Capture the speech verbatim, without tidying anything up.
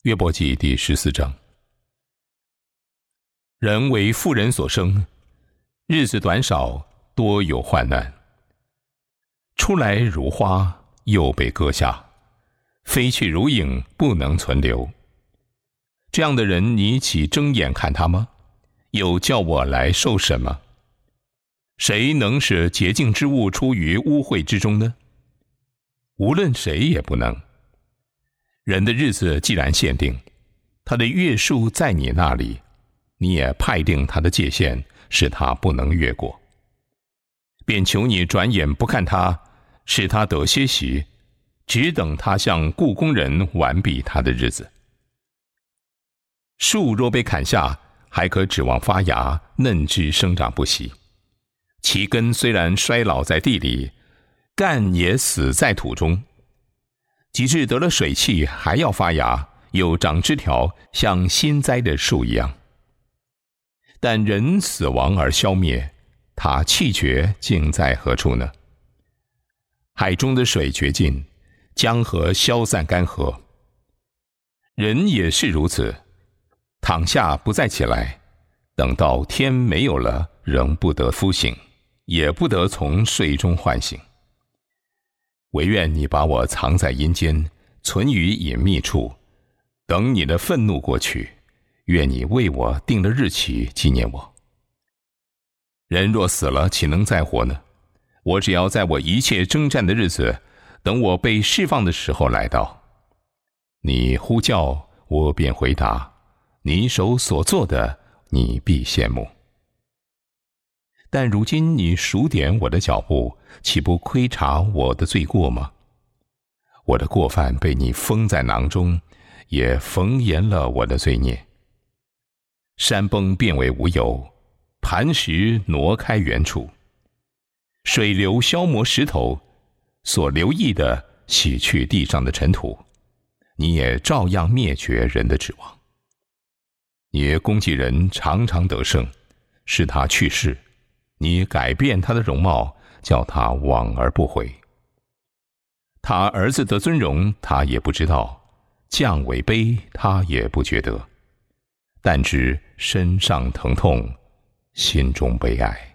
约伯记第十四章。人为妇人所生，日子短少，多有患难。出来如花，又被割下，飞去如影，不能存留。这样的人，你岂睁眼看他吗？有叫我来受审吗？谁能使洁净之物出于污秽之中呢？无论谁也不能。人的日子既然限定，他的月数在你那里，你也派定他的界限，使他不能越过。便求你转眼不看他，使他得歇息，只等他向雇工人完毕他的日子。树若被砍下，还可指望发芽，嫩枝生长不息。其根虽然衰老在地里，干也死在土中。及至得了水气，还要发芽，又长枝条，像新栽的树一样。但人死亡而消灭，他气绝，竟在何处呢？海中的水绝尽，江河消散干涸。人也是如此，躺下不再起来，等到天没有了，仍不得苏醒，也不得从睡中唤醒。唯愿你把我藏在阴间，存于隐秘处，等你的愤怒过去，愿你为我定了日期，纪念我。人若死了，岂能再活呢？我只要在我一切征战的日子，等我被释放的时候来到。你呼叫，我便回答，你手所做的，你必羡慕。但如今你数点我的脚步，岂不窥察我的罪过吗？我的过犯被你封在囊中，也缝严了我的罪孽。山崩变为无有，磐石挪开原处。水流消磨石头，所留意的洗去地上的尘土，你也照样灭绝人的指望。你攻击人，常常得胜，使他去世。你改变他的容貌，叫他往而不回。他儿子得尊荣，他也不知道；降为卑，他也不觉得。但知身上疼痛，心中悲哀。